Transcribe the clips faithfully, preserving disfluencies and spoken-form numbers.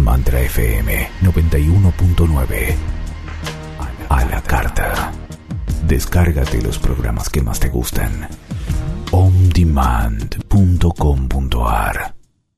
Mantra F M noventa y uno punto nueve. A la carta. Descárgate los programas que más te gustan. on demand punto com punto a r.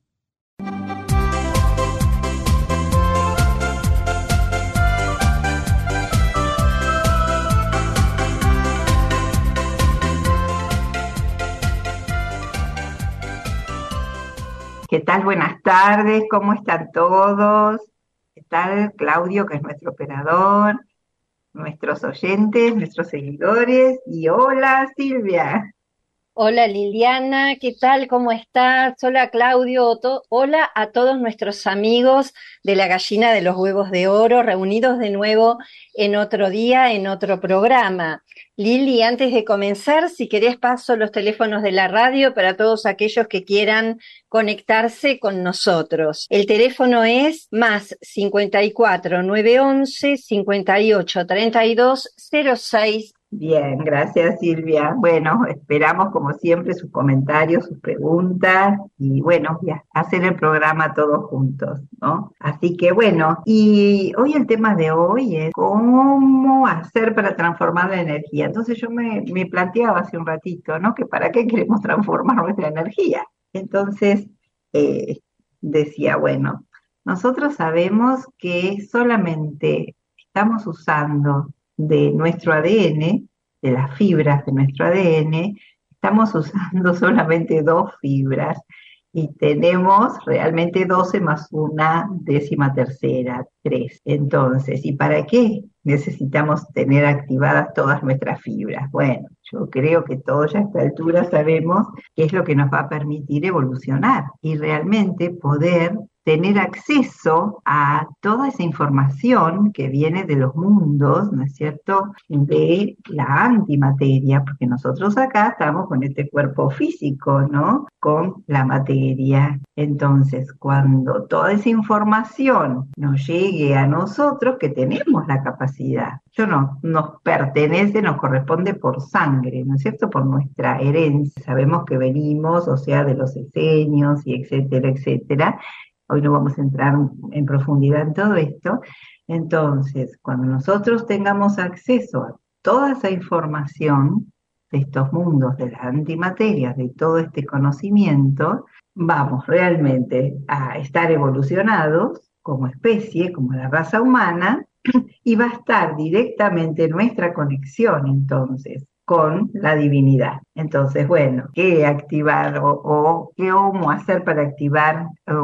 ¿Qué tal? Buenas tardes, ¿cómo están todos? ¿Qué tal Claudio, que es nuestro operador? Nuestros oyentes, nuestros seguidores, y hola Silvia. Hola Liliana, ¿qué tal? ¿Cómo estás? Hola Claudio, to- hola a todos nuestros amigos de la Gallina de los Huevos de Oro, reunidos de nuevo en otro día, en otro programa. Lili, antes de comenzar, si querés paso los teléfonos de la radio para todos aquellos que quieran conectarse con nosotros. El teléfono es más cincuenta y cuatro, nueve once, cincuenta y ocho, treinta y dos, cero seis. Bien, gracias Silvia. Bueno, esperamos como siempre sus comentarios, sus preguntas y bueno, ya, hacer el programa todos juntos, ¿no? Así que bueno, y hoy el tema de hoy es cómo hacer para transformar la energía. Entonces yo me, me planteaba hace un ratito, ¿no? Que para qué queremos transformar nuestra energía. Entonces eh, decía, bueno, nosotros sabemos que solamente estamos usando de nuestro A D N, de las fibras de nuestro A D N, estamos usando solamente dos fibras y tenemos realmente doce más una décima tercera, tres. Entonces, ¿y para qué necesitamos tener activadas todas nuestras fibras? Bueno, yo creo que todos ya a esta altura sabemos qué es lo que nos va a permitir evolucionar y realmente poder tener acceso a toda esa información que viene de los mundos, ¿no es cierto?, de la antimateria, porque nosotros acá estamos con este cuerpo físico, ¿no?, con la materia. Entonces, cuando toda esa información nos llegue a nosotros, que tenemos la capacidad, esto no, nos pertenece, nos corresponde por sangre, ¿no es cierto?, por nuestra herencia. Sabemos que venimos, o sea, de los esenios y etcétera, etcétera. Hoy no vamos a entrar en profundidad en todo esto. Entonces, cuando nosotros tengamos acceso a toda esa información de estos mundos, de las antimaterias, de todo este conocimiento, vamos realmente a estar evolucionados como especie, como la raza humana, y va a estar directamente nuestra conexión entonces con la divinidad. Entonces, bueno, ¿qué activar o, o qué cómo hacer para activar o,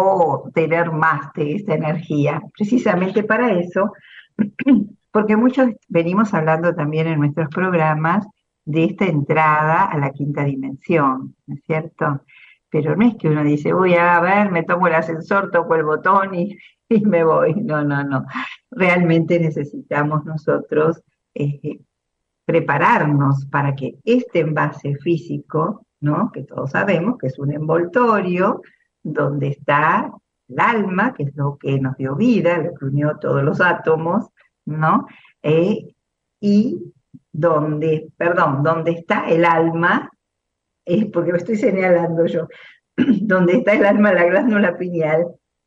o tener más de esta energía? Precisamente para eso, porque muchos venimos hablando también en nuestros programas de esta entrada a la quinta dimensión, ¿no es cierto? Pero no es que uno dice, voy a ver, me tomo el ascensor, toco el botón y, y me voy. No, no, no. Realmente necesitamos nosotros eh, prepararnos para que este envase físico, ¿no?, que todos sabemos que es un envoltorio donde está el alma, que es lo que nos dio vida, lo que unió todos los átomos, ¿no? Eh, y donde, perdón, donde está el alma, es porque me estoy señalando yo, donde está el alma, la glándula pineal,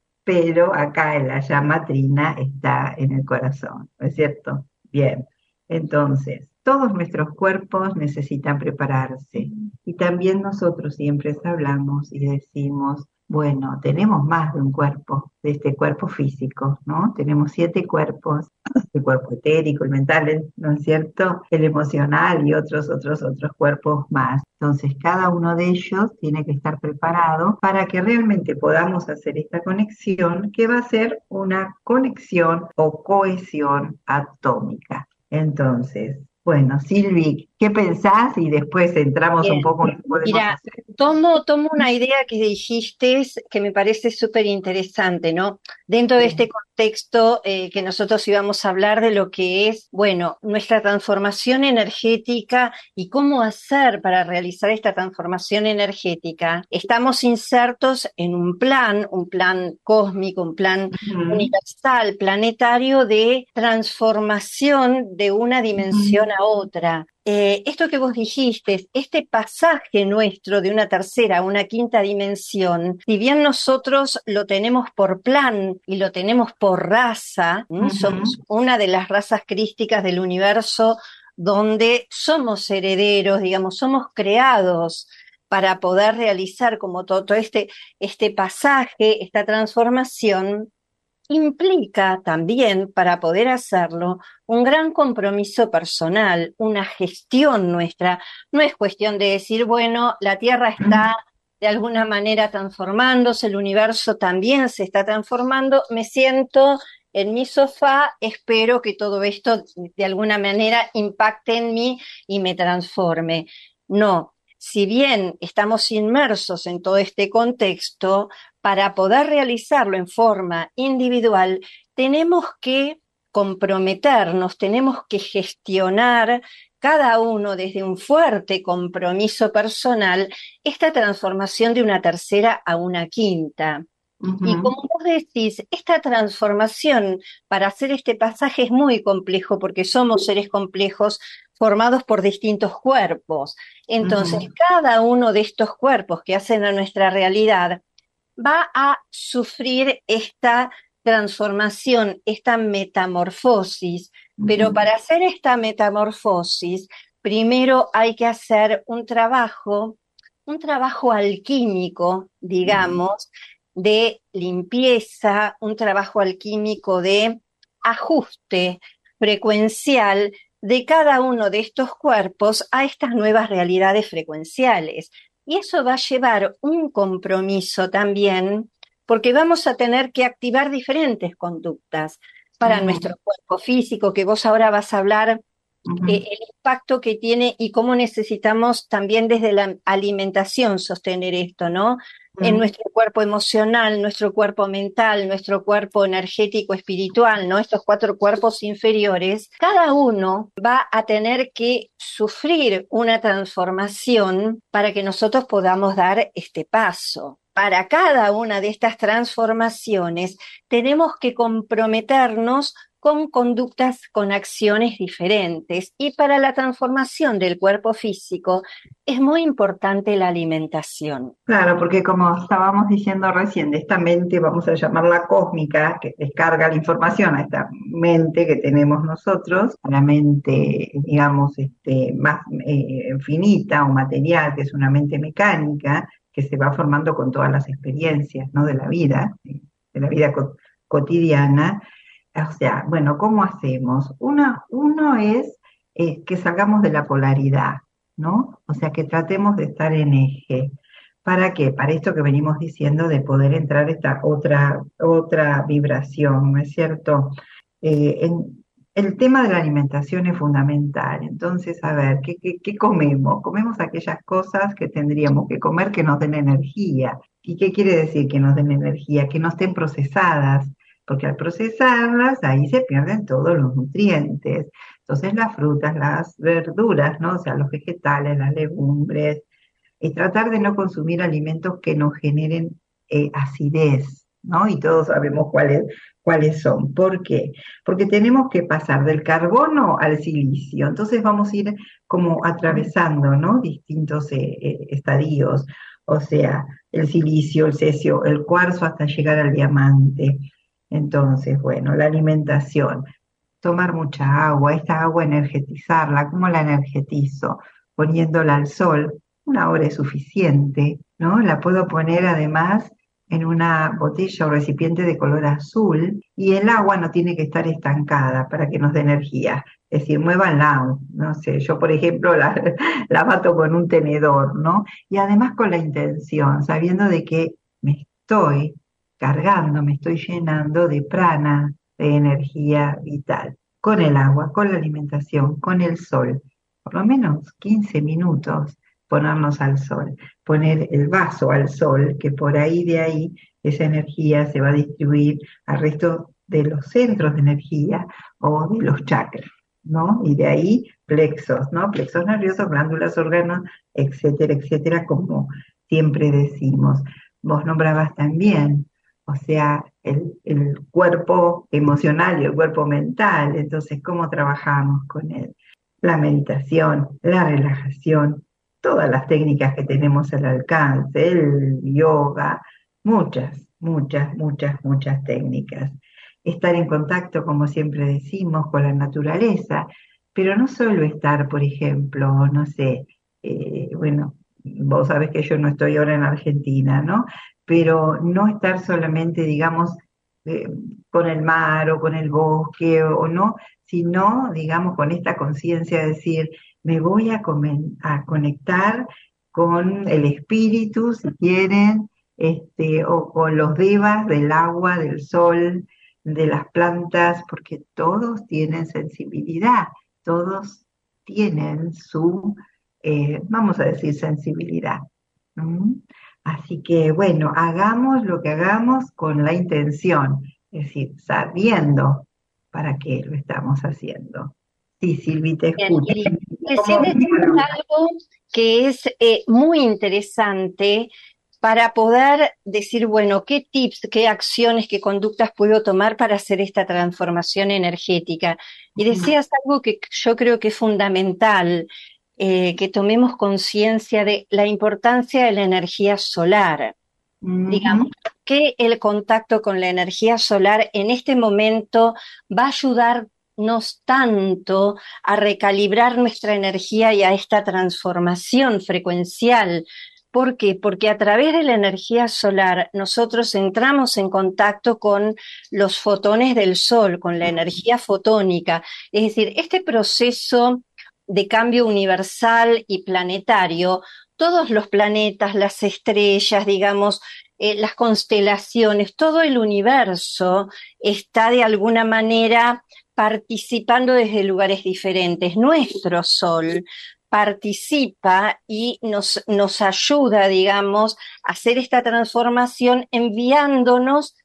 pero acá en la llama trina está en el corazón, ¿no es cierto? Bien, entonces, todos nuestros cuerpos necesitan prepararse y también nosotros siempre hablamos y decimos, bueno, tenemos más de un cuerpo, de este cuerpo físico, ¿no? Tenemos siete cuerpos, el cuerpo etérico, el mental, ¿no es cierto?, el emocional y otros, otros, otros cuerpos más. Entonces, cada uno de ellos tiene que estar preparado para que realmente podamos hacer esta conexión, que va a ser una conexión o cohesión atómica. Entonces, bueno, Silvi, ¿qué pensás? Y después entramos un Bien. poco en qué podemos Mira, hacer. tomo, tomo una idea que dijiste que me parece súper interesante, ¿no? Dentro de este Sí. contexto eh, que nosotros íbamos a hablar de lo que es, bueno, nuestra transformación energética y cómo hacer para realizar esta transformación energética. Estamos insertos en un plan, un plan cósmico, un plan Ujú, universal, planetario de transformación de una ujú. dimensión a otra. eh, esto que vos dijiste, este pasaje nuestro de una tercera a una quinta dimensión, si bien nosotros lo tenemos por plan y lo tenemos por raza, ¿m? Uh-huh. Somos una de las razas crísticas del universo donde somos herederos, digamos, somos creados para poder realizar como todo, todo este, este pasaje, esta transformación, implica también, para poder hacerlo, un gran compromiso personal, una gestión nuestra. No es cuestión de decir, bueno, la Tierra está de alguna manera transformándose, el universo también se está transformando, me siento en mi sofá, espero que todo esto de alguna manera impacte en mí y me transforme. No, si bien estamos inmersos en todo este contexto, para poder realizarlo en forma individual, tenemos que comprometernos, tenemos que gestionar cada uno desde un fuerte compromiso personal esta transformación de una tercera a una quinta. Uh-huh. Y como vos decís, esta transformación para hacer este pasaje es muy complejo porque somos seres complejos formados por distintos cuerpos. Entonces, uh-huh. cada uno de estos cuerpos que hacen a nuestra realidad va a sufrir esta transformación, esta metamorfosis, uh-huh. pero para hacer esta metamorfosis, primero hay que hacer un trabajo, un trabajo alquímico, digamos, uh-huh. de limpieza, un trabajo alquímico de ajuste frecuencial de cada uno de estos cuerpos a estas nuevas realidades frecuenciales. Y eso va a llevar un compromiso también, porque vamos a tener que activar diferentes conductas para uh-huh. nuestro cuerpo físico, que vos ahora vas a hablar, uh-huh. eh, el impacto que tiene y cómo necesitamos también desde la alimentación sostener esto, ¿no? Uh-huh. En nuestro cuerpo emocional, nuestro cuerpo mental, nuestro cuerpo energético espiritual, ¿no? Estos cuatro cuerpos inferiores, cada uno va a tener que sufrir una transformación para que nosotros podamos dar este paso. Para cada una de estas transformaciones tenemos que comprometernos con conductas, con acciones diferentes. Y para la transformación del cuerpo físico es muy importante la alimentación. Claro, porque como estábamos diciendo recién, de esta mente, vamos a llamarla cósmica, que descarga la información a esta mente que tenemos nosotros, a la mente, digamos, este, más eh, finita o material, que es una mente mecánica, que se va formando con todas las experiencias, ¿no? de la vida, de la vida co- cotidiana. O sea, bueno, ¿cómo hacemos? Una, uno es eh, que salgamos de la polaridad, ¿no? O sea, que tratemos de estar en eje. ¿Para qué? Para esto que venimos diciendo de poder entrar esta otra, otra vibración, ¿no es cierto? Eh, en, el tema de la alimentación es fundamental. Entonces, a ver, ¿qué, qué, qué comemos? Comemos aquellas cosas que tendríamos que comer que nos den energía. ¿Y qué quiere decir que nos den energía? Que no estén procesadas. Porque al procesarlas, ahí se pierden todos los nutrientes. Entonces las frutas, las verduras, ¿no? O sea, los vegetales, las legumbres, y tratar de no consumir alimentos que nos generen eh, acidez, ¿no? Y todos sabemos cuáles, cuáles son. ¿Por qué? Porque tenemos que pasar del carbono al silicio. Entonces vamos a ir como atravesando, ¿no? Distintos eh, eh, estadios. O sea, el silicio, el cesio, el cuarzo, hasta llegar al diamante. Entonces, bueno, la alimentación, tomar mucha agua, esta agua energetizarla. ¿Cómo la energetizo? Poniéndola al sol, una hora es suficiente, ¿no? La puedo poner además en una botella o recipiente de color azul y el agua no tiene que estar estancada para que nos dé energía. Es decir, muévanla, no sé, yo por ejemplo la, la bato con un tenedor, ¿no? Y además con la intención, sabiendo de que me estoy cargando, me estoy llenando de prana, de energía vital, con el agua, con la alimentación, con el sol, por lo menos quince minutos ponernos al sol, poner el vaso al sol, que por ahí de ahí esa energía se va a distribuir al resto de los centros de energía o de los chakras, ¿no? Y de ahí plexos, ¿no? Plexos nerviosos, glándulas, órganos, etcétera, etcétera, como siempre decimos. Vos nombrabas también, o sea, el, el cuerpo emocional y el cuerpo mental, entonces, ¿cómo trabajamos con él? la meditación, la relajación, todas las técnicas que tenemos al alcance, el yoga, muchas, muchas, muchas, muchas técnicas. Estar en contacto, como siempre decimos, con la naturaleza, pero no solo estar, por ejemplo, no sé, eh, bueno, vos sabés que yo no estoy ahora en Argentina, ¿no? Pero no estar solamente, digamos, eh, con el mar o con el bosque o, o no, sino, digamos, con esta conciencia de decir, me voy a, comen- a conectar con el espíritu, si quieren, este, o con los devas del agua, del sol, de las plantas, porque todos tienen sensibilidad, todos tienen su, eh, vamos a decir, sensibilidad. ¿Mm? Así que, bueno, hagamos lo que hagamos con la intención, es decir, sabiendo para qué lo estamos haciendo. Sí, Silvi, te Bien, escucho. y recién ¿Cómo- decías algo que es eh, muy interesante para poder decir, bueno, qué tips, qué acciones, qué conductas puedo tomar para hacer esta transformación energética. Y decías algo que yo creo que es fundamental, eh, que tomemos conciencia de la importancia de la energía solar. Digamos, Ujú. que el contacto con la energía solar en este momento va a ayudarnos tanto a recalibrar nuestra energía y a esta transformación frecuencial. ¿Por qué? Porque a través de la energía solar nosotros entramos en contacto con los fotones del sol, con la energía fotónica. Es decir, este proceso de cambio universal y planetario, todos los planetas, las estrellas, digamos, eh, las constelaciones, todo el universo está de alguna manera participando desde lugares diferentes. Nuestro Sol participa y nos, nos ayuda, digamos, a hacer esta transformación enviándonos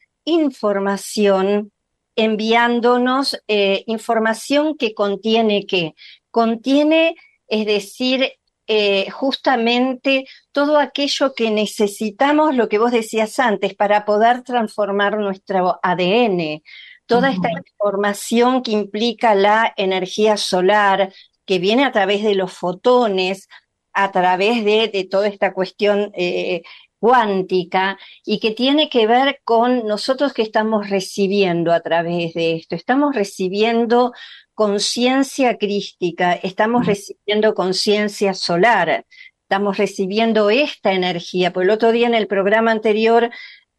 información, enviándonos eh, información que contiene qué? Contiene, es decir, eh, justamente todo aquello que necesitamos, lo que vos decías antes, para poder transformar nuestro A D N. Toda esta información que implica la energía solar, que viene a través de los fotones, a través de, de toda esta cuestión eh, cuántica, y que tiene que ver con nosotros que estamos recibiendo a través de esto. Estamos recibiendo conciencia crística, estamos recibiendo conciencia solar, estamos recibiendo esta energía. Por el otro día en el programa anterior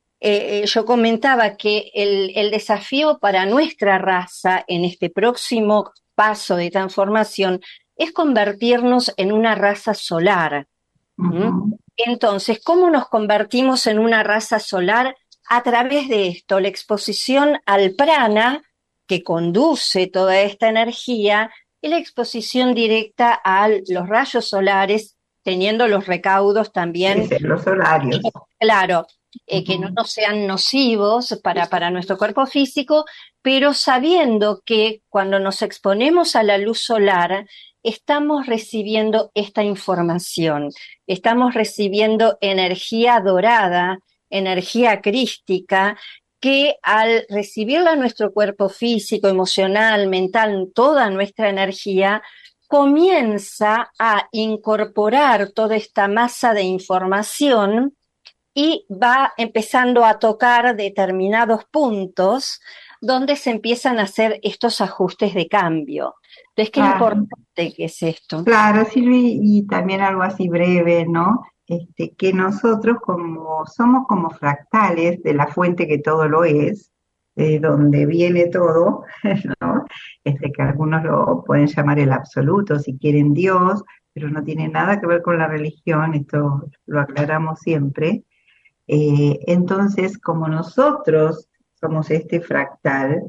eh, yo comentaba que el, el desafío para nuestra raza en este próximo paso de transformación es convertirnos en una raza solar. ¿Mm? Ujú. Entonces, ¿cómo nos convertimos en una raza solar? A través de esto, la exposición al prana, que conduce toda esta energía, y la exposición directa a los rayos solares, teniendo los recaudos también, Sí, sí, los horarios. claro, eh, que no Ujú. nos sean nocivos para, para nuestro cuerpo físico, pero sabiendo que cuando nos exponemos a la luz solar, estamos recibiendo esta información, estamos recibiendo energía dorada, energía crística, que al recibirla en nuestro cuerpo físico, emocional, mental, toda nuestra energía, comienza a incorporar toda esta masa de información y va empezando a tocar determinados puntos donde se empiezan a hacer estos ajustes de cambio. Entonces, qué Claro. importante que es esto. Claro, Silvi, y también algo así breve, ¿no? Este, que nosotros como somos como fractales de la fuente que todo lo es, de donde viene todo, ¿no? Este, que algunos lo pueden llamar el absoluto, si quieren Dios, pero no tiene nada que ver con la religión, esto lo aclaramos siempre. Eh, entonces, como nosotros somos este fractal,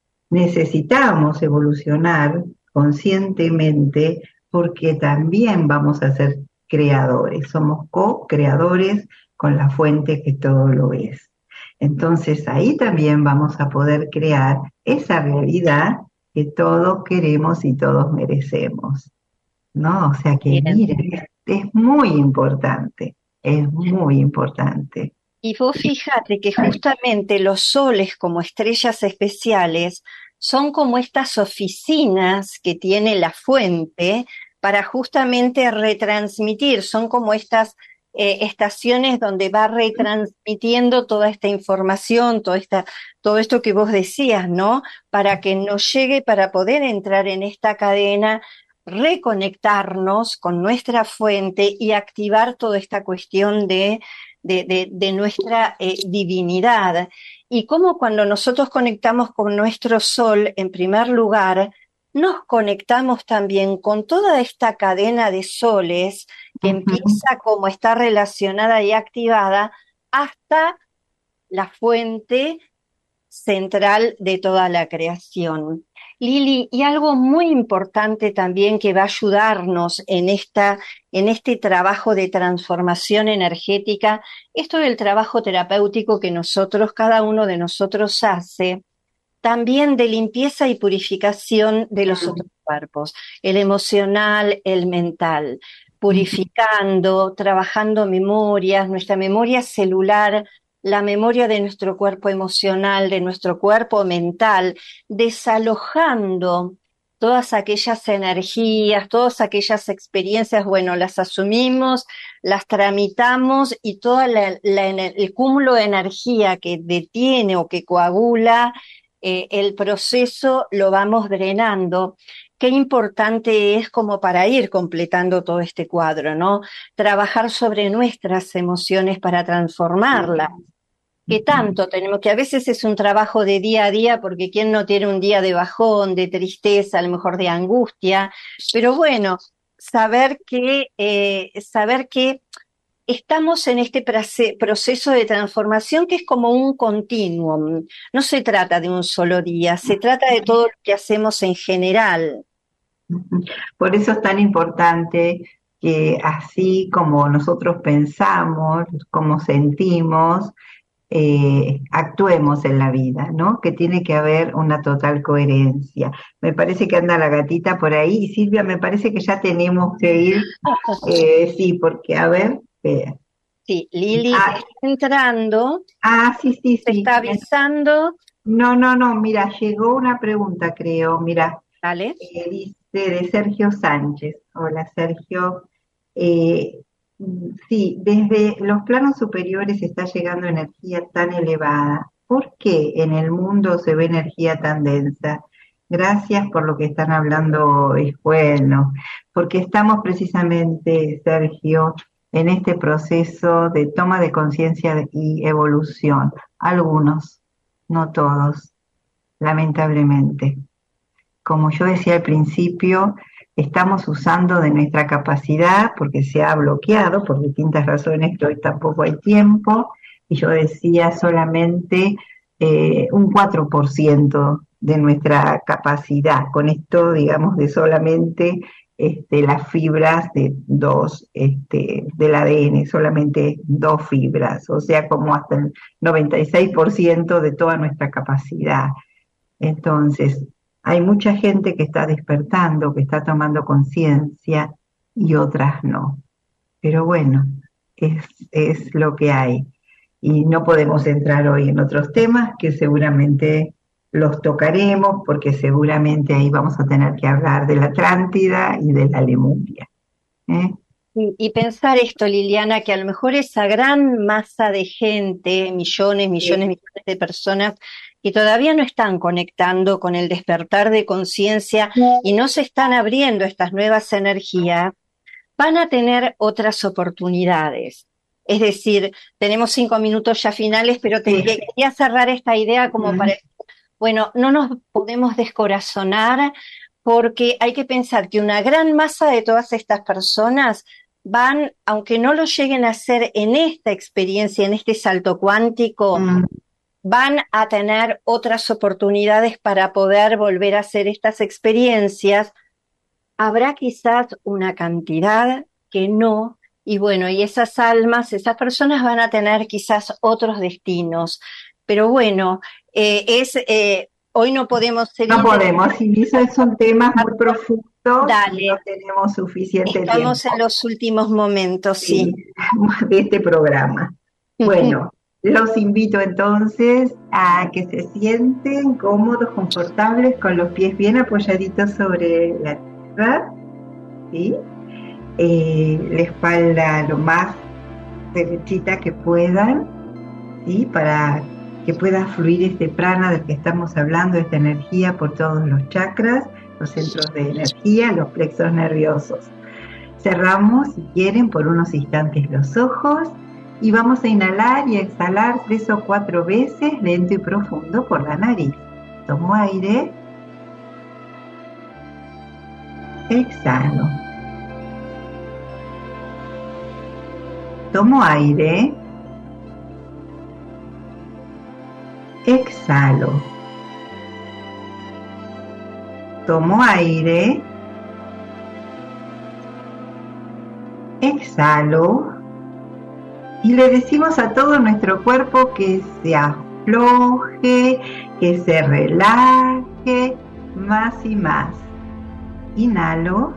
necesitamos evolucionar conscientemente porque también vamos a ser creadores, somos co-creadores con la fuente que todo lo es. Entonces ahí también vamos a poder crear esa realidad que todos queremos y todos merecemos, ¿no? O sea que Bien. miren, es, es muy importante, es muy importante. Y vos fíjate que justamente los soles como estrellas especiales son como estas oficinas que tiene la fuente para justamente retransmitir, son como estas eh, estaciones donde va retransmitiendo toda esta información, toda esta, todo esto que vos decías, ¿no? Para que nos llegue, para poder entrar en esta cadena, reconectarnos con nuestra fuente y activar toda esta cuestión de, de, de, de nuestra eh, divinidad. Y cómo cuando nosotros conectamos con nuestro sol, en primer lugar, nos conectamos también con toda esta cadena de soles que uh-huh. empieza como está relacionada y activada hasta la fuente central de toda la creación. Lili, y algo muy importante también que va a ayudarnos en, esta, en este trabajo de transformación energética, esto del trabajo terapéutico que nosotros, cada uno de nosotros hace, también de limpieza y purificación de los otros cuerpos, el emocional, el mental, purificando, trabajando memorias, nuestra memoria celular, la memoria de nuestro cuerpo emocional, de nuestro cuerpo mental, desalojando todas aquellas energías, todas aquellas experiencias, bueno, las asumimos, las tramitamos y todo el cúmulo de energía que detiene o que coagula eh, el proceso lo vamos drenando. Qué importante es como para ir completando todo este cuadro, ¿no? Trabajar sobre nuestras emociones para transformarlas. ¿Qué tanto tenemos? Que a veces es un trabajo de día a día, porque quién no tiene un día de bajón, de tristeza, a lo mejor de angustia, pero bueno, saber que, eh, saber que estamos en este proceso de transformación que es como un continuum, no se trata de un solo día, se trata de todo lo que hacemos en general. Por eso es tan importante que así como nosotros pensamos, como sentimos, Eh, actuemos en la vida, ¿no? Que tiene que haber una total coherencia. Me parece que anda la gatita por ahí, y Silvia, me parece que ya tenemos que ir, eh, sí, porque, a ver, espera. Sí, Lili ah, está entrando. Ah, sí, sí, se sí. está avisando. No, no, no, mira, llegó una pregunta, creo, mira. Dale. Eh, dice de Sergio Sánchez. Hola, Sergio. Eh, Sí, desde los planos superiores está llegando energía tan elevada. ¿Por qué en el mundo se ve energía tan densa? Gracias por lo que están hablando hoy. Bueno, porque estamos precisamente, Sergio, en este proceso de toma de conciencia y evolución. Algunos, no todos, lamentablemente. Como yo decía al principio, estamos usando de nuestra capacidad porque se ha bloqueado por distintas razones que hoy tampoco hay tiempo, y yo decía solamente eh, un cuatro por ciento de nuestra capacidad. Con esto, digamos, de solamente este, las fibras de dos, este, del A D N, solamente dos fibras, o sea, como hasta el noventa y seis por ciento de toda nuestra capacidad. Entonces, hay mucha gente que está despertando, que está tomando conciencia, y otras no. Pero bueno, es, es lo que hay. Y no podemos entrar hoy en otros temas que seguramente los tocaremos, porque seguramente ahí vamos a tener que hablar de la Atlántida y de la Lemuria. ¿eh? Y, y pensar esto, Liliana, que a lo mejor esa gran masa de gente, millones, millones, sí. millones de personas, que todavía no están conectando con el despertar de conciencia y no se están abriendo estas nuevas energías, van a tener otras oportunidades. Es decir, tenemos cinco minutos ya finales, pero te, sí. quería cerrar esta idea como uh-huh. para... Bueno, no nos podemos descorazonar, porque hay que pensar que una gran masa de todas estas personas van, aunque no lo lleguen a hacer en esta experiencia, en este salto cuántico, uh-huh. van a tener otras oportunidades para poder volver a hacer estas experiencias. Habrá quizás una cantidad que no, y bueno, y esas almas, esas personas van a tener quizás otros destinos. Pero bueno, eh, es eh, hoy no podemos seguir... No podemos, y esos son temas muy profundos. Dale. No tenemos suficiente Estamos tiempo. Estamos en los últimos momentos, sí. De este programa. Bueno. Los invito entonces a que se sienten cómodos, confortables, con los pies bien apoyaditos sobre la tierra, ¿sí? Eh, la espalda lo más derechita que puedan, ¿sí? Para que pueda fluir este prana del que estamos hablando, esta energía por todos los chakras, los centros de energía, los plexos nerviosos. Cerramos, si quieren, por unos instantes los ojos y vamos a inhalar y exhalar tres o cuatro veces, lento y profundo, por la nariz. Tomo aire. Exhalo. Tomo aire. Exhalo. Tomo aire. Exhalo. Y le decimos a todo nuestro cuerpo que se afloje, que se relaje más y más. Inhalo.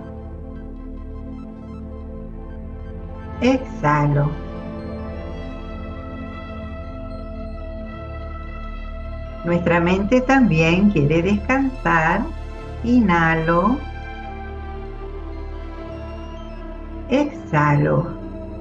Exhalo. Nuestra mente también quiere descansar. Inhalo. Exhalo.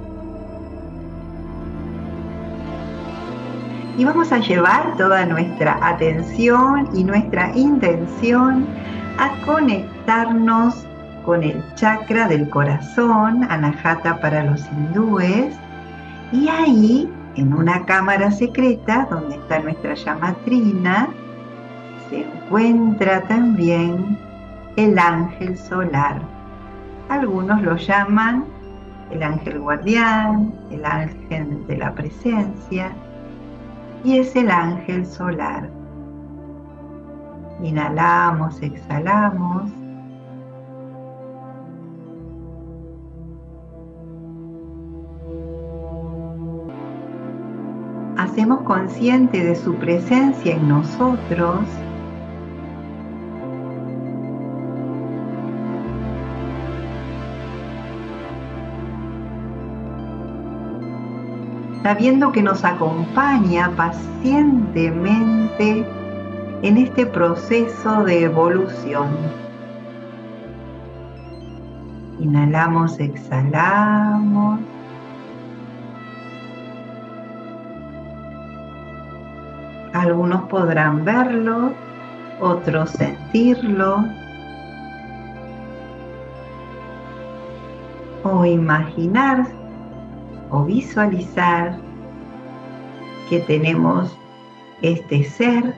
Y vamos a llevar toda nuestra atención y nuestra intención a conectarnos con el chakra del corazón, Anahata para los hindúes, y ahí, en una cámara secreta donde está nuestra llama trina, se encuentra también el ángel solar. Algunos lo llaman el ángel guardián, el ángel de la presencia, y es el ángel solar. Inhalamos, exhalamos. Hacemos consciente de su presencia en nosotros. Sabiendo que nos acompaña pacientemente en este proceso de evolución. Inhalamos, exhalamos. Algunos podrán verlo, otros sentirlo, o imaginar o visualizar que tenemos este ser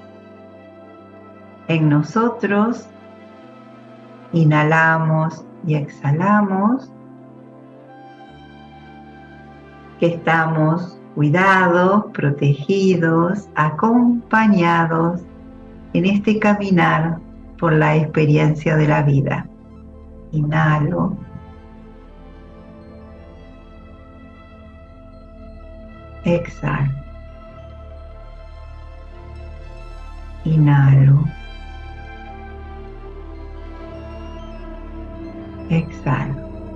en nosotros. Inhalamos y exhalamos, que estamos cuidados, protegidos, acompañados en este caminar por la experiencia de la vida. Inhalo. Exhalo. Inhalo. Exhalo.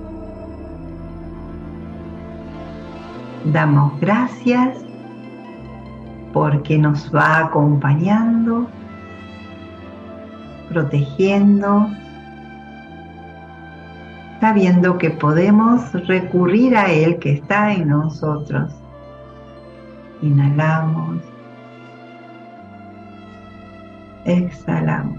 Damos gracias porque nos va acompañando, protegiendo, sabiendo que podemos recurrir a Él que está en nosotros. Inhalamos, exhalamos.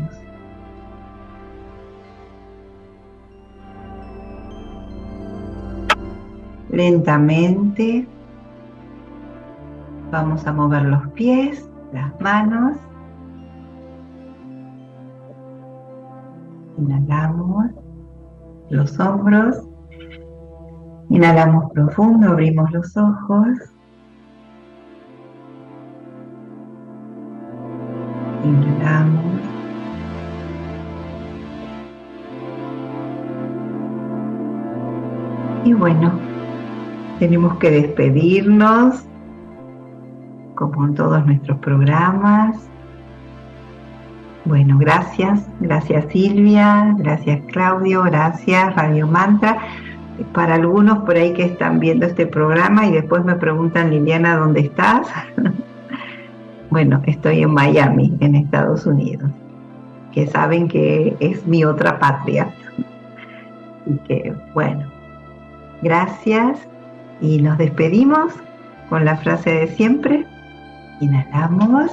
Lentamente vamos a mover los pies, las manos. Inhalamos los hombros. Inhalamos profundo, abrimos los ojos. Inhalamos. Y bueno, tenemos que despedirnos, como en todos nuestros programas. Bueno, gracias, gracias Silvia, gracias Claudio, gracias Radio Mantra para algunos por ahí que están viendo este programa y después me preguntan, Liliana, ¿dónde estás? Bueno, estoy en Miami, en Estados Unidos, que saben que es mi otra patria. Y que, bueno, gracias y nos despedimos con la frase de siempre. Inhalamos.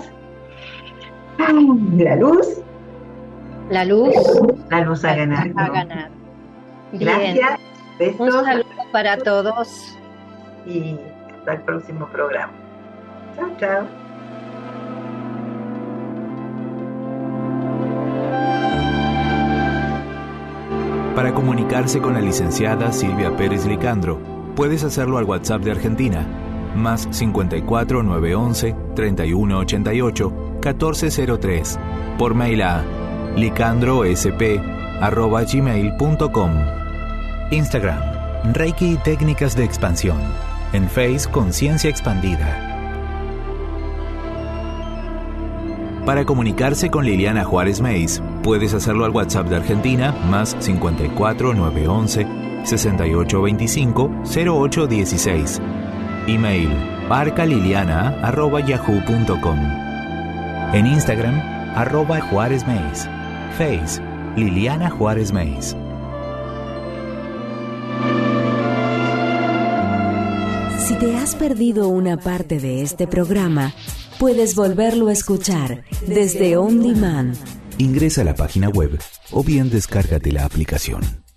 La luz. La luz. La luz a ganar. A ganar. Gracias. Besos. Un saludo para todos. Y hasta el próximo programa. Chao, chao. Para comunicarse con la licenciada Silvia Pérez Licandro, puedes hacerlo al WhatsApp de Argentina, más cincuenta y cuatro, nueve once, treinta y uno ochenta y ocho, catorce cero tres, por mail a licandrosp arroba gmail punto com. Instagram, Reiki y técnicas de expansión. En Face, Conciencia Expandida. Para comunicarse con Liliana Juárez Meis, puedes hacerlo al WhatsApp de Argentina, más cincuenta y cuatro, nueve once, sesenta y ocho veinticinco, cero ocho dieciséis. Email, parcaliliana arroba yahoo punto com. En Instagram, arroba Juárez Meis. Face, Liliana Juárez Meis. Si te has perdido una parte de este programa, puedes volverlo a escuchar desde On Demand. Ingresa a la página web o bien descárgate la aplicación.